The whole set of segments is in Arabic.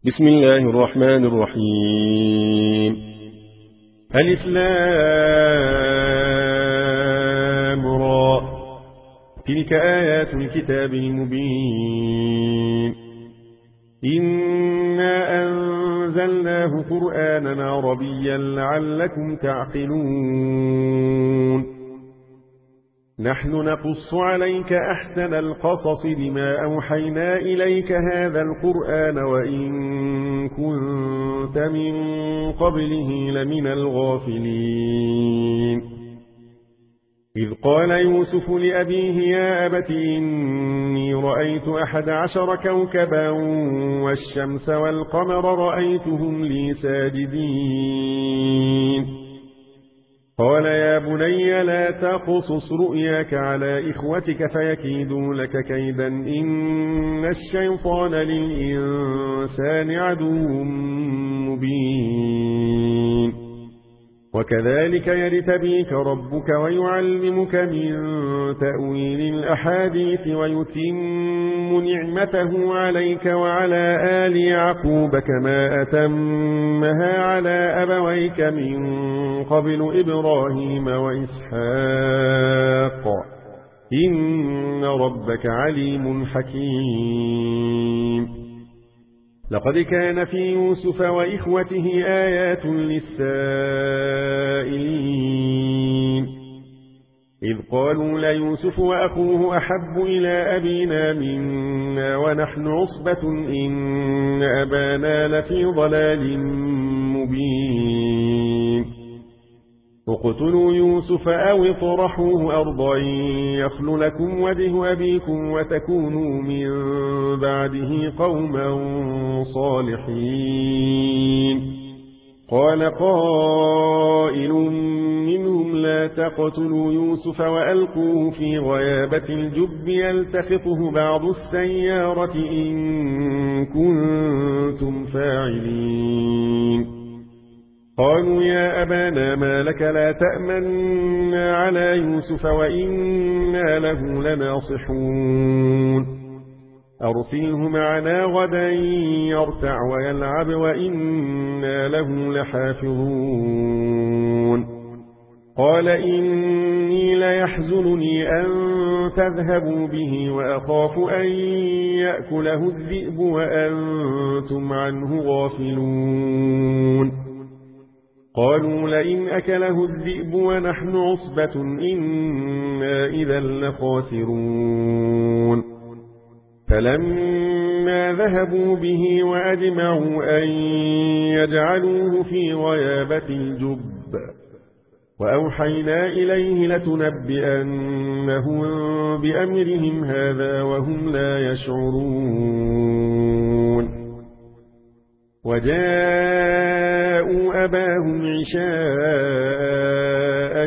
بسم الله الرحمن الرحيم. ألف لام را. تلك آيات الكتاب المبين. إنا أنزلناه قرآنا عربيا لعلكم تعقلون. نحن نقص عليك أحسن القصص بما أوحينا إليك هذا القرآن وإن كنت من قبله لمن الغافلين. إذ قال يوسف لأبيه يا أبت إني رأيت 11 كوكبا والشمس والقمر رأيتهم لي ساجدين. قال يا بني لا تقصص رؤياك على إخوتك فيكيدوا لك كيدا إن الشيطان للإنسان عدو مبين. وكذلك يجتبيك ربك ويعلمك من تأويل الأحاديث ويتم نعمته عليك وعلى آل يعقوب كما أتمها على أبويك من قبل إبراهيم وإسحاق إن ربك عليم حكيم. لقد كان في يوسف وإخوته آيات للسائلين إذ قالوا ليوسف وأخوه أحب إلى أبينا منا ونحن عصبة إن أبانا لفي ضلال مبين. اقتلوا يوسف أو اطرحوه أرضا يخل لكم وجه أبيكم وتكونوا من بعده قوما صالحين. قال قائل منهم لا تقتلوا يوسف وألقوه في غيابة الجب يلتقطه بعض السيارة إن كنتم فاعلين. قالوا يا أبانا ما لك لا تأمنا على يوسف وإنا له لناصحون. أرسله معنا غدا يرتع ويلعب وإنا له لحافظون. قال إني ليحزنني أن تذهبوا به وأخاف أن يأكله الذئب وأنتم عنه غافلون. قالوا لئن أكله الذئب ونحن عصبة إنا إذا لخاسرون. فلما ذهبوا به وأجمعوا أن يجعلوه في غيابة الجب وأوحينا إليه لتنبئنهم بأمرهم هذا وهم لا يشعرون. وجاءوا أباهم عشاء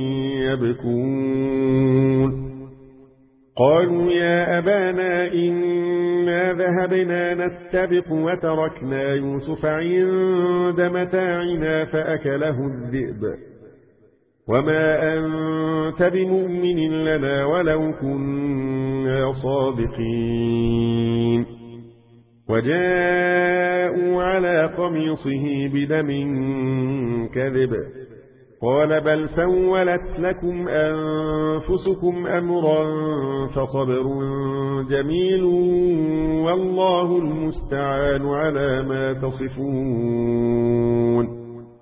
يبكون. قالوا يا أبانا إنا ذهبنا نستبق وتركنا يوسف عند متاعنا فأكله الذئب وما أنت بمؤمن لنا ولو كنا صادقين. وجاءوا على قميصه بدم كذب قال بل سولت لكم أنفسكم أمرا فصبر جميل والله المستعان على ما تصفون.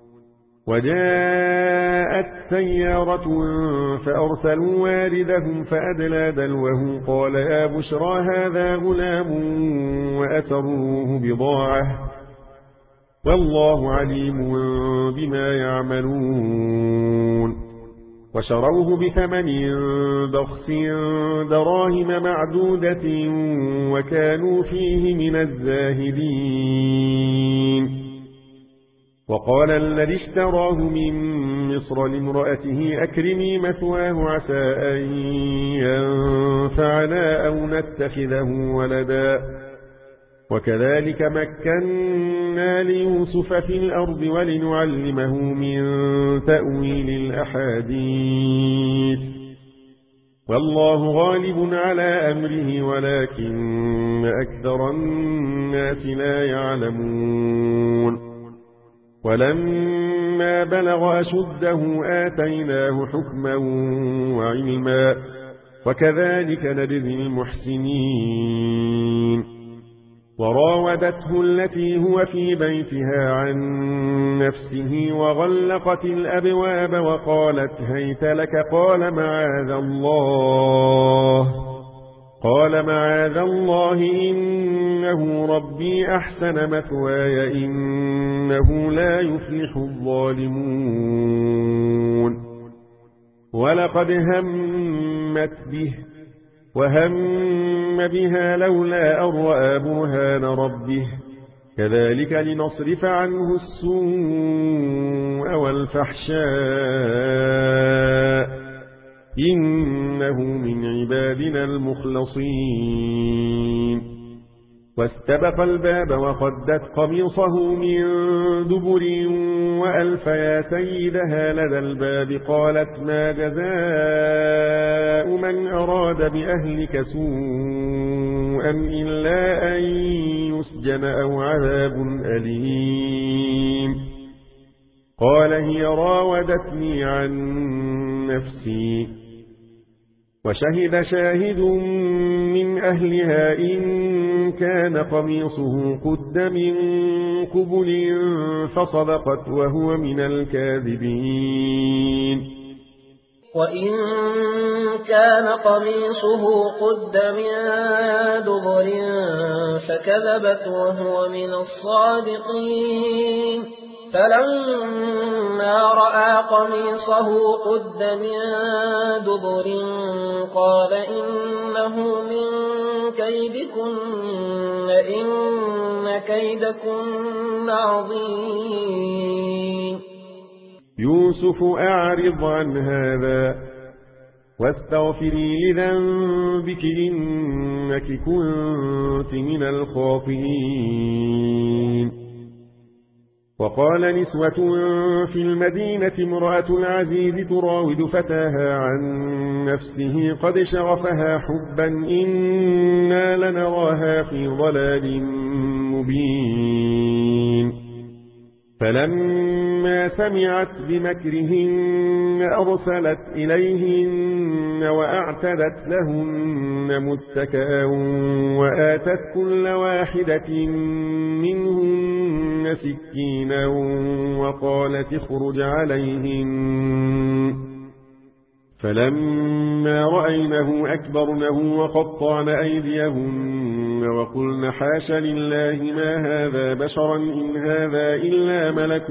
وجاءت سيارة فأرسلوا واردهم فأدلى دلوه قال يا بشرى هذا غلام وأسروه بضاعة والله عليم بما يعملون. وشروه بثمن بخس دراهم معدودة وكانوا فيه من الزاهدين. وقال الذي اشتراه من مصر لامرأته أكرمي مثواه عسى أن ينفعنا أو نتخذه ولدا. وكذلك مكنا ليوسف في الأرض ولنعلمه من تأويل الأحاديث والله غالب على أمره ولكن أكثر الناس لا يعلمون ولما بلغ أشده آتيناه حكما وعلما وكذلك نجزي المحسنين وراودته التي هو في بيتها عن نفسه وغلقت الأبواب وقالت هيت لك قال معاذ الله إنه ربي أحسن مثواي إنه لا يفلح الظالمون ولقد همت به وهم بها لولا أن رأى برهان ربه كذلك لنصرف عنه السوء والفحشاء إنه من عبادنا المخلصين واستبق الباب وقدت قميصه من دبر وألف يا سيدها لدى الباب قالت ما جزاء من أراد بأهلك سوءا إلا أن يسجن أو عذاب أليم قال هي راودتني عن نفسي وشهد شاهد من أهلها إن كان قميصه قد من قبل فصدقت وهو من الكاذبين وإن كان قميصه قد من دبر فكذبت وهو من الصادقين فلما رأى قميصه قد من دبر قال إنه من كيدكن إن كيدكن عظيم يوسف أعرض عن هذا واستغفري لذنبك إنك كنت من الخاطئين وقال نسوة في المدينة امرأة العزيز تراود فتاها عن نفسه قد شغفها حبا إنا لنراها في ضلال مبين فلما سمعت بمكرهن أرسلت إليهن وأعتدت لهن متكئا وآتت كل واحدة منهن سكينا وقالت اخرج عليهن فلما رأينه أكبرنه وقطعن أيديهن وقلن حاش لله ما هذا بشرا إن هذا إلا ملك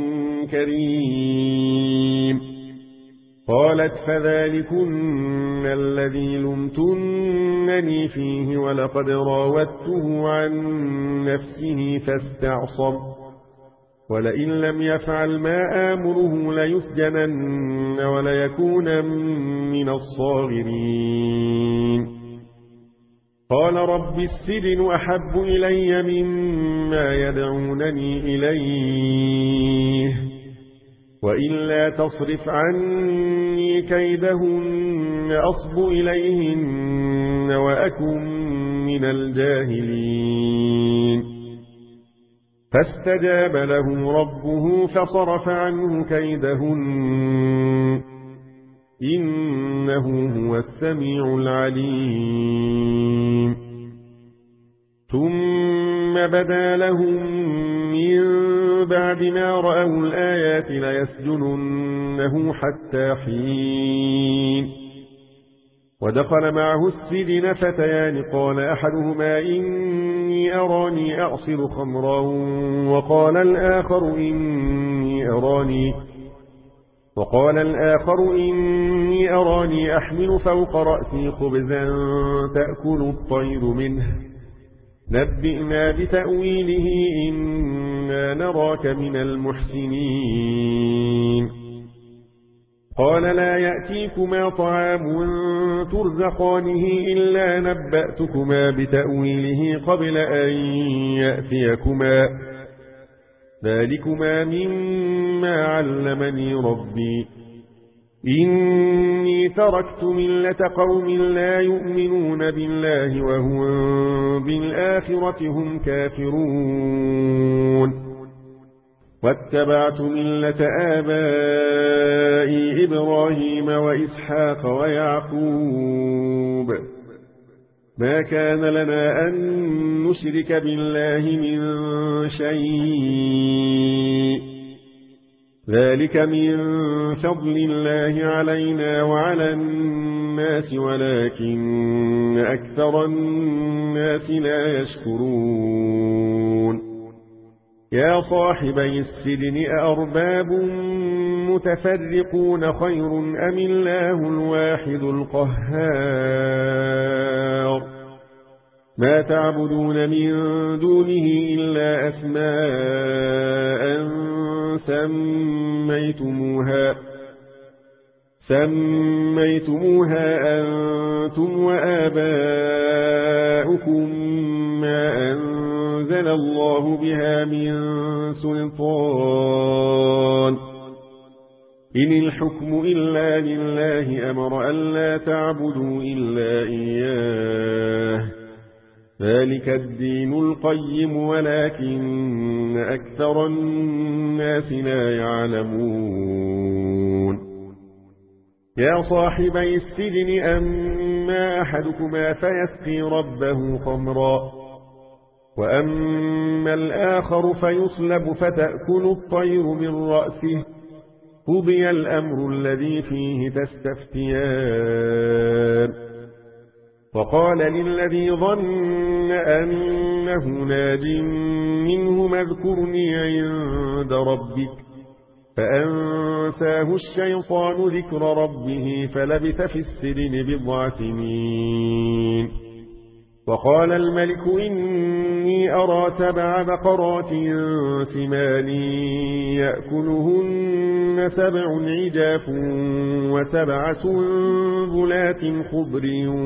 كريم قالت فذلكن الذي لمتنني فيه ولقد راودته عن نفسه فاستعصم ولئن لم يفعل ما آمره ليسجنن وليكون من الصاغرين قال رب السجن أحب إلي مما يدعونني إليه وإلا تصرف عني كيدهن أصب إليهن وأكن من الجاهلين فاستجاب له ربه فصرف عنه كيدهن إنه هو السميع العليم ثم بدا لهم من بعد ما رأوا الآيات ليسجننه حتى حين ودخل معه السجن فتيان قال أحدهما إني أراني أعصر خمرا وقال الآخر إني أراني أحمل فوق رأسي خبزا تأكل الطير منه نبئنا بتأويله إنا نراك من المحسنين قال لا يأتيكما طعام ترزقانه إلا نبأتكما بتأويله قبل أن يأتيكما ذلكما مما علمني ربي إني تركت ملة قوم لا يؤمنون بالله وهم بالآخرة هم كافرون واتبعت ملة آبائي إبراهيم وإسحاق ويعقوب ما كان لنا أن نشرك بالله من شيء ذلك من فضل الله علينا وعلى الناس ولكن أكثر الناس لا يشكرون يا صاحبي السجن أأرباب متفرقون خير أم الله الواحد القهار ما تعبدون من دونه إلا أسماء سميتموها أنتم وآباؤكم ما أنزل الله بها من سلطان إن الحكم إلا لله أمر ألا تعبدوا إلا إياه ذلك الدين القيم ولكن أكثر الناس لا يعلمون يا صاحبي السجن أما أحدكما فيسقي ربه خمرا وأما الآخر فيصلب فتأكل الطير من رأسه قضي الأمر الذي فيه تستفتيان وقال للذي ظن أنه ناج منه اذكرني عند ربك فأنساه الشيطان ذكر ربه فلبث في السجن بضع سنين وقال الملك إني أرى 7 بقرات سمان يأكلهن 7 عجاف و7 سنبلات خضر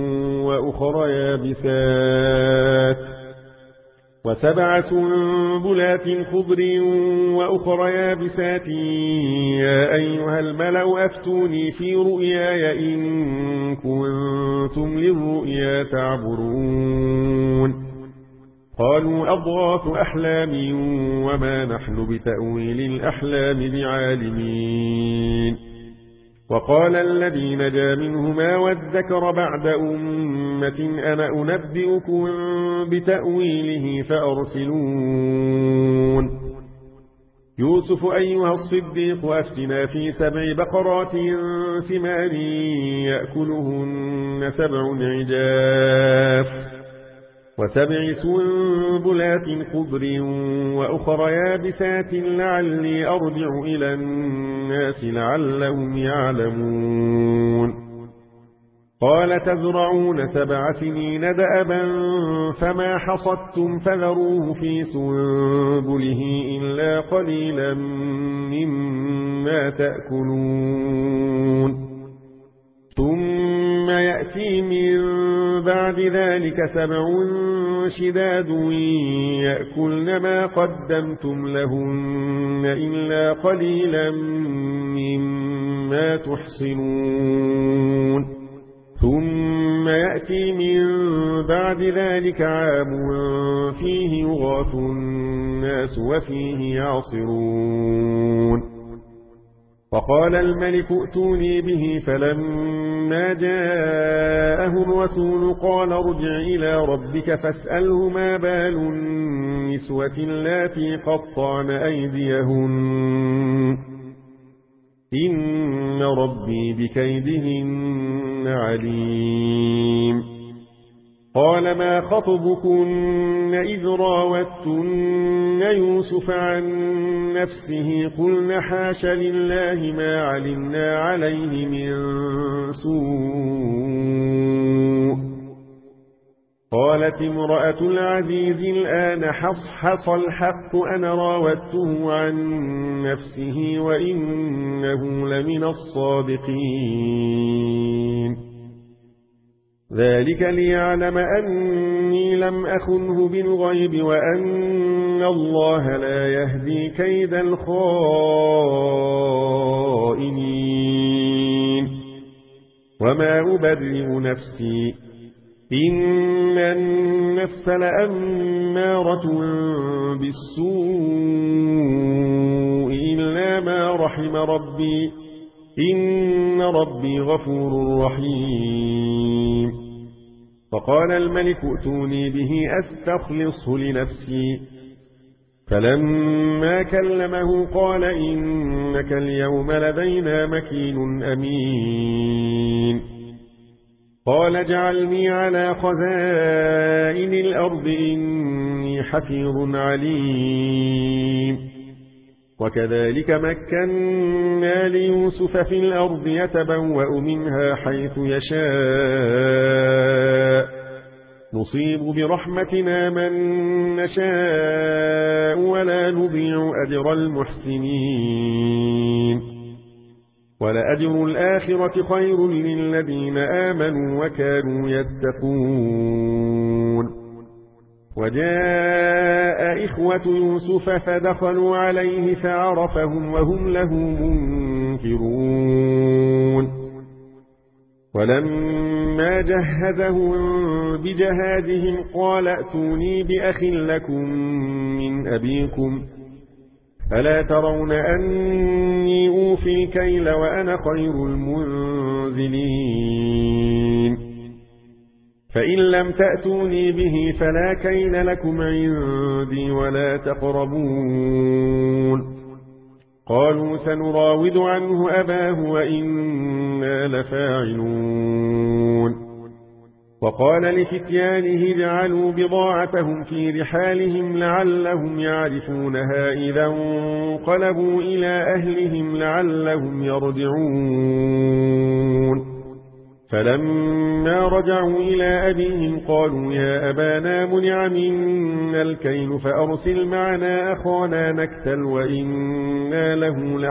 وأخر يابسات يا أيها الملأ أفتوني في رؤياي إن كنتم للرؤيا تعبرون قالوا أضغاث أحلام وما نحن بتأويل الأحلام بعالمين وقال الذي نجا منهما وادكر بعد أمة أنا أنبئكم بتأويله فأرسلون يوسف أيها الصديق أفتنا في 7 بقرات سمان يأكلهن 7 عجاف و7 سنبلات خضر وأخر يابسات لعلي أرجع إلى الناس لعلهم يعلمون قال تزرعون 7 سنين دأبا فما حصدتم فذروه في سنبله إلا قليلا مما تأكلون ثم يأتي من بعد ذلك 7 شداد يأكلن ما قدمتم لهن إلا قليلا مما تحصنون ثم يأتي من بعد ذلك عام فيه يغاث الناس وفيه يعصرون فقال الملك ائتوني به فلما جاءه الرسول قال ارجع إلى ربك فاسأله ما بال النسوة اللاتي قطعن أيديهن إن ربي بكيدهن عليم قال ما خطبكن إذ راوتن يوسف عن نفسه قلن حاش لله ما علمنا عليه من سوء قالت امرأة العزيز الآن حصحص الحق أنا راودته عن نفسه وإنه لمن الصادقين ذلك ليعلم أني لم أخنه بالغيب وأن الله لا يهدي كيد الخائنين وما أبرئ نفسي إن النفس لأمارة بالسوء إلا ما رحم ربي إن ربي غفور رحيم. فقال الملك ائتوني به أستخلصه لنفسي. فلما كلمه قال إنك اليوم لدينا مكين أمين. قال اجعلني على خزائن الأرض إني حفيظ عليم. وكذلك مكنا ليوسف في الأرض يتبوأ منها حيث يشاء نصيب برحمتنا من نشاء ولا نضيع أجر المحسنين. ولأجر الآخرة خير للذين آمنوا وكانوا يتقون. وجاء إخوة يوسف فدخلوا عليه فعرفهم وهم له منكرون. ولما جهزهم بجهازهم قال ائتوني بأخ لكم من أبيكم ألا ترون أني أوفي الكيل وأنا خير المنزلين. فإن لم تأتوني به فلا كيل لكم عندي ولا تقربون. قالوا سنراود عنه أباه وإنا لفاعلون. وقال لفتيانه اجعلوا بضاعتهم في رحالهم لعلهم يعرفونها إذا انقلبوا إلى أهلهم لعلهم يرجعون. فلما رجعوا إلى أبيهم قالوا يا أبانا منع منا الكيل فأرسل معنا أخانا نكتل وإنا له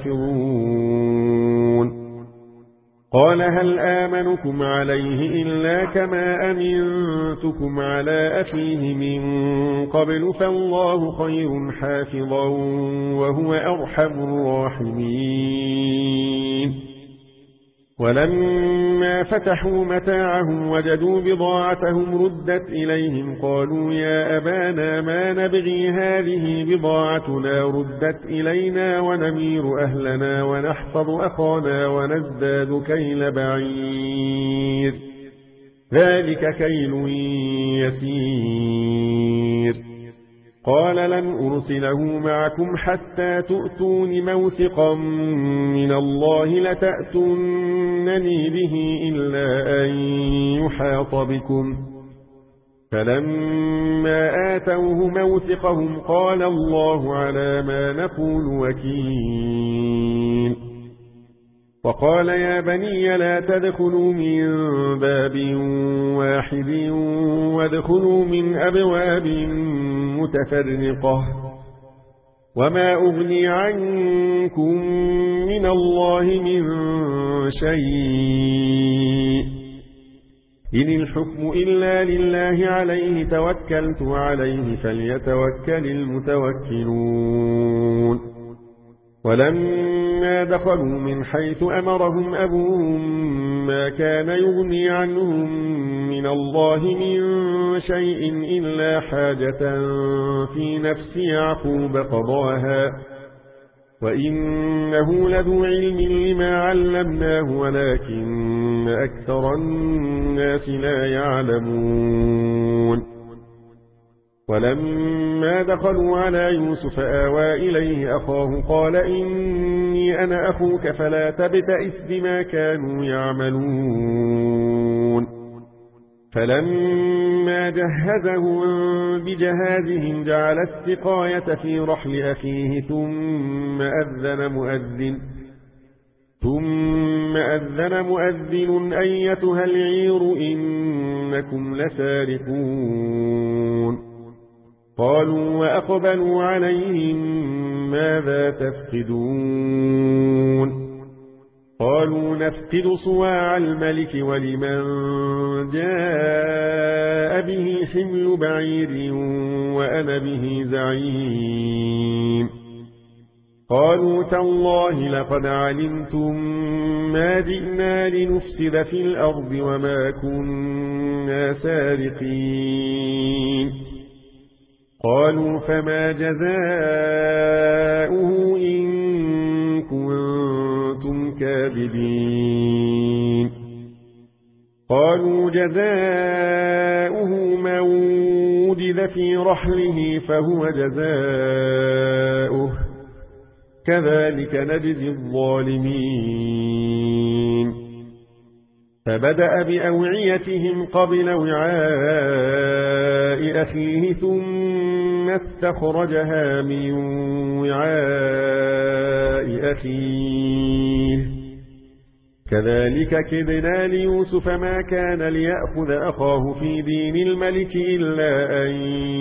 لحافظون. قال هل آمنكم عليه إلا كما أمنتكم على أخيه من قبل فالله خير حافظا وهو أرحم الراحمين. ولما فتحوا متاعهم وجدوا بضاعتهم ردت إليهم قالوا يا أبانا ما نبغي هذه بضاعتنا ردت إلينا ونمير أهلنا ونحفظ أخانا ونزداد كيل بعير ذلك كيل يسير. قال لن أرسله معكم حتى تؤتون موثقا من الله لتأتونني به إلا أن يحاط بكم. فلما آتوه موثقهم قال الله على ما نقول وكيل. وقال يا بني لا تدخلوا من باب واحد وادخلوا من أبواب متفرقة وما أغني عنكم من الله من شيء إن الحكم إلا لله عليه توكلت عليه فليتوكل المتوكلون. ولما دخلوا من حيث أمرهم أبوهم ما كان يغني عنهم من الله من شيء إلا حاجة في نفس يعقوب قضاها وإنه لذو علم لما علمناه ولكن أكثر الناس لا يعلمون. ولما دخلوا على يوسف آوى إليه أخاه قال إني أنا أخوك فلا تبتئس بما كانوا يعملون. فلما جهزهم بجهازهم جعل السقاية في رحل أخيه ثم أذن مؤذن أيتها العير إنكم لسارقون. قالوا وأقبلوا عليهم ماذا تفقدون. قالوا نفقد صواع الملك ولمن جاء به حمل بعير وأنا به زعيم. قالوا تالله لقد علمتم ما جئنا لنفسد في الأرض وما كنا سارقين قالوا فما جزاؤه إن كنتم كاذبين قالوا جزاؤه من وجد في رحله فهو جزاؤه كذلك نجزي الظالمين فبدأ بأوعيتهم قبل وعاء أخيه ثم استخرجها من وعاء أخيه كذلك كدنا ليوسف ما كان ليأخذ أخاه في دين الملك إلا أن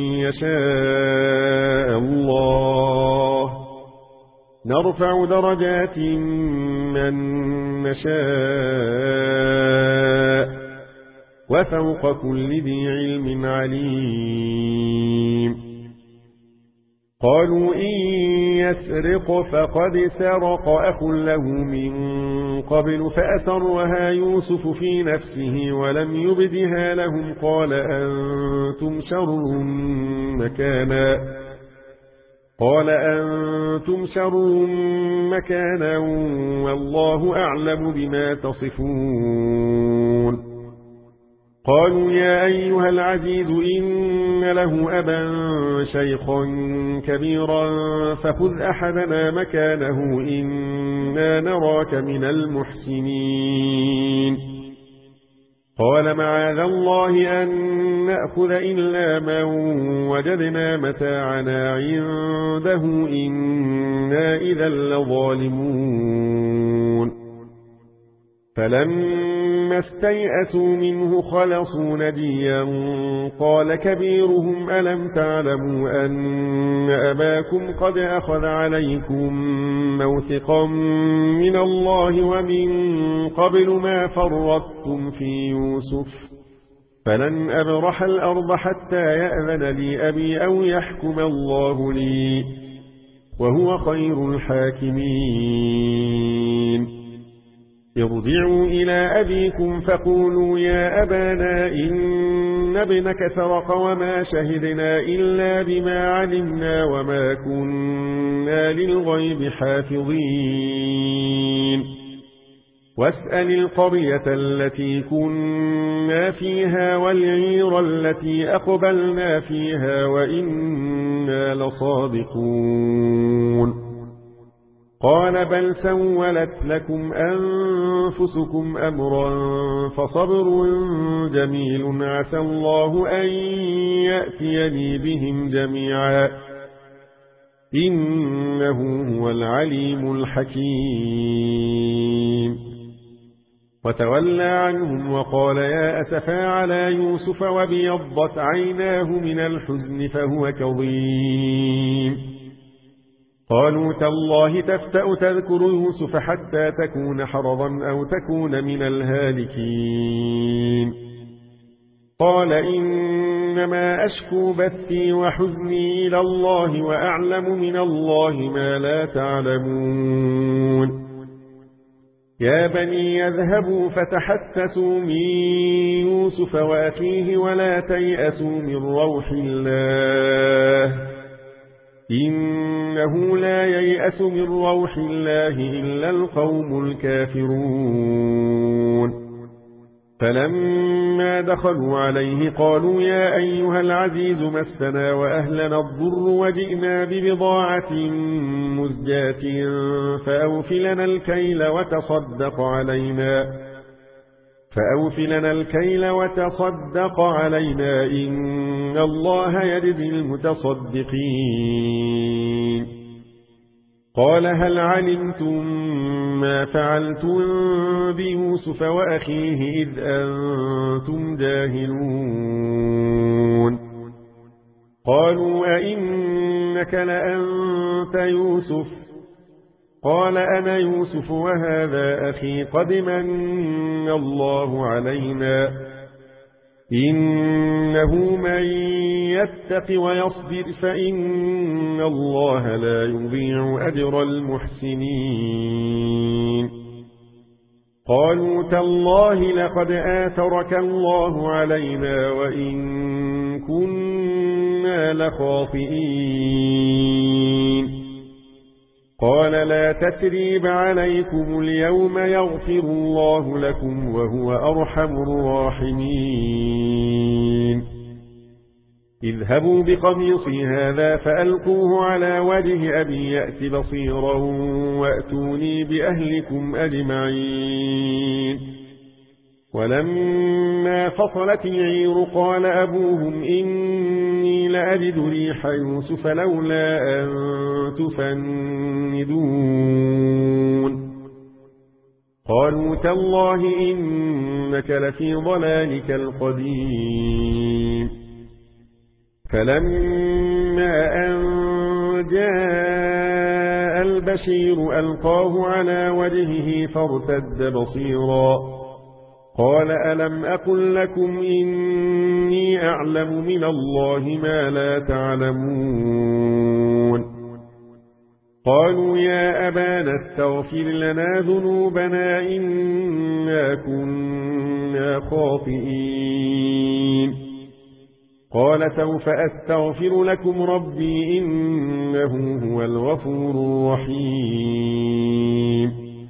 يشاء الله نرفع درجات من نشاء وفوق كل ذي علم عليم قالوا إن يسرق فقد سرق أخ له من قبل فأسرها يوسف في نفسه ولم يبدها لهم قال أنتم شر مكانا والله أعلم بما تصفون قالوا يا أيها العزيز إن له أبا شيخا كبيرا فخذ أحدنا مكانه إنا نراك من المحسنين قال معاذ الله أن نأخذ إلا من وجدنا متاعنا عنده إنا إذا لظالمون فلما استيئسوا منه خلصوا نجيا قال كبيرهم ألم تعلموا أن أباكم قد أخذ عليكم موثقا من الله ومن قبل ما فرطتم في يوسف فلن أبرح الأرض حتى يأذن لي أبي أو يحكم الله لي وهو خير الحاكمين ارجعوا إلى أبيكم فقولوا يا أبانا إن ابنك سرق وما شهدنا إلا بما علمنا وما كنا للغيب حافظين واسأل القرية التي كنا فيها والعير التي أقبلنا فيها وإنا لصادقون قال بل سولت لكم أنفسكم أمرا فصبر جميل عسى الله أن يأتيني بهم جميعا إنه هو العليم الحكيم وتولى عنهم وقال يا أسفا على يوسف وابيضت عيناه من الحزن فهو كظيم قالوا تالله تفتأ تذكر يوسف حتى تكون حرضا أو تكون من الهالكين قال إنما أشكو بثي وحزني إلى الله وأعلم من الله ما لا تعلمون يا بني يذهبوا فتحسسوا من يوسف وأخيه ولا تيأسوا من روح الله إنه لا ييأس من روح الله إلا القوم الكافرون فلما دخلوا عليه قالوا يا أيها العزيز مسنا وأهلنا الضر وجئنا ببضاعة مزجاة فأوفلنا الكيل وتصدق علينا إن الله يجزي المتصدقين قال هل علمتم ما فعلتم بيوسف وأخيه إذ أنتم جاهلون قالوا أئنك لأنت يوسف قال أنا يوسف وهذا أخي قد من الله علينا إنه من يتق ويصبر فإن الله لا يضيع أجر المحسنين قالوا تالله لقد آثرك الله علينا وإن كنا لخاطئين قال لا تثريب عليكم اليوم يغفر الله لكم وهو أرحم الراحمين اذهبوا بقميصي هذا فألقوه على وجه أبي يأت بصيرا وأتوني بأهلكم أجمعين ولما فصلت العير قال أبوهم إني لأجد ريح يوسف لولا أن تفندون قالوا تالله إنك لفي ضلالك القديم فلما أن جاء البشير ألقاه على وجهه فارتد بصيرا قال ألم أقل لكم إني أعلم من الله ما لا تعلمون قالوا يا أبانا استغفر لنا ذنوبنا إنا كنا خاطئين قال سوف أستغفر لكم ربي إنه هو الغفور الرحيم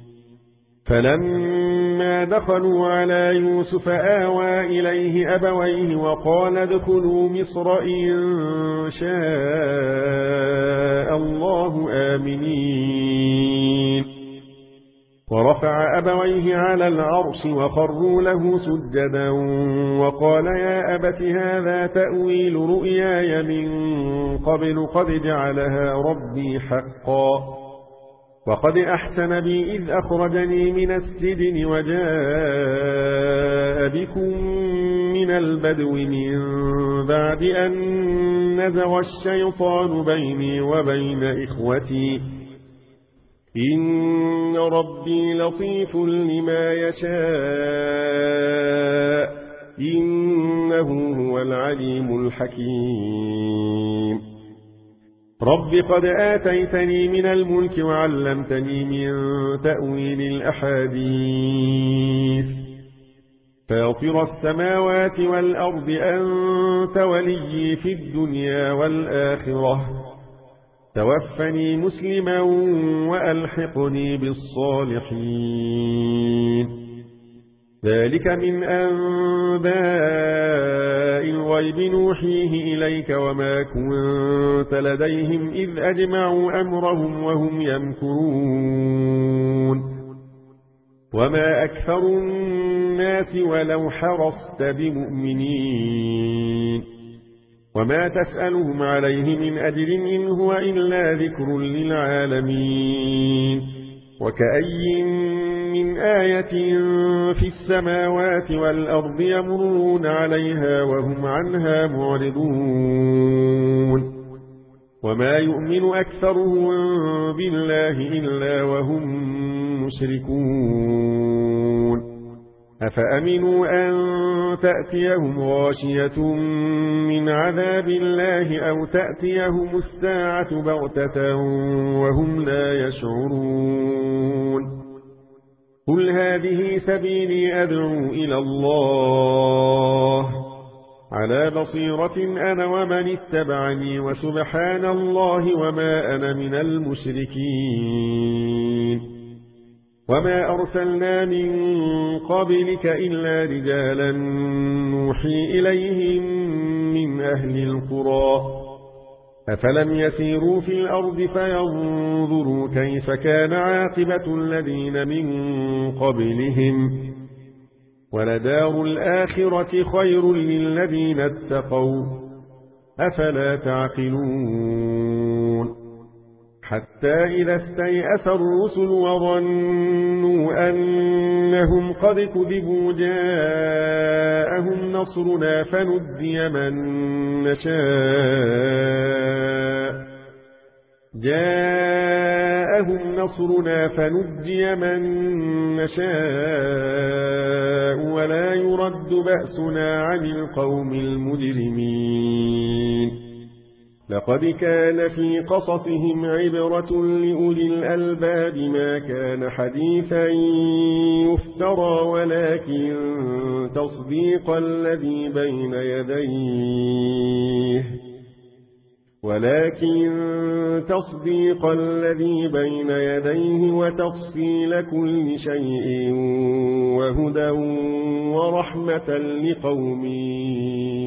فلما دخلوا على يوسف آوى إليه أبويه وقال ادخلوا مصر إن شاء الله آمنين ورفع أبويه على العرش وخروا له سجدا وقال يا أبت هذا تأويل رؤياي من قبل قد جعلها ربي حقا وقد أحسن بي إذ أخرجني من السجن وجاء بكم من البدو من بعد أن نزغ الشيطان بيني وبين إخوتي إن ربي لطيف لما يشاء إنه هو العليم الحكيم رب قد آتيتني من الملك وعلمتني من تأويل الأحاديث فاطر السماوات والأرض أنت ولي في الدنيا والآخرة توفني مسلما وألحقني بالصالحين ذلك من أنباء الغيب نوحيه إليك وما كنت لديهم إذ أجمعوا أمرهم وهم يمكرون وما أكثر الناس ولو حرصت بمؤمنين وما تسألهم عليه من أجر إن هو إلا ذكر للعالمين وكأي من آية في السماوات والأرض يمرون عليها وهم عنها معرضون وما يؤمن أكثرهم بالله إلا وهم مشركون أفأمنوا أن تأتيهم غاشية من عذاب الله أو تأتيهم الساعة بغتة وهم لا يشعرون قل هذه سبيلي أدعو إلى الله على بصيرة أنا ومن اتبعني وسبحان الله وما أنا من المشركين وما أرسلنا من قبلك إلا رجالا نوحي إليهم من أهل القرى أفلم يسيروا في الأرض فينظروا كيف كان عاقبة الذين من قبلهم ولدار الآخرة خير للذين اتقوا أفلا تعقلون حتى إذا استيأس الرسل وظنوا أنهم قد كذبوا جاءهم نصرنا فنجي من نشاء جاءهم نصرنا فنجي من نشاء ولا يرد بأسنا عن القوم المجرمين لقد كان في قصصهم عبرة لأولي الألباب ما كان حديثا يفترى ولكن تصديق الذي بين يديه وتفصيل كل شيء وهدى ورحمة لقوم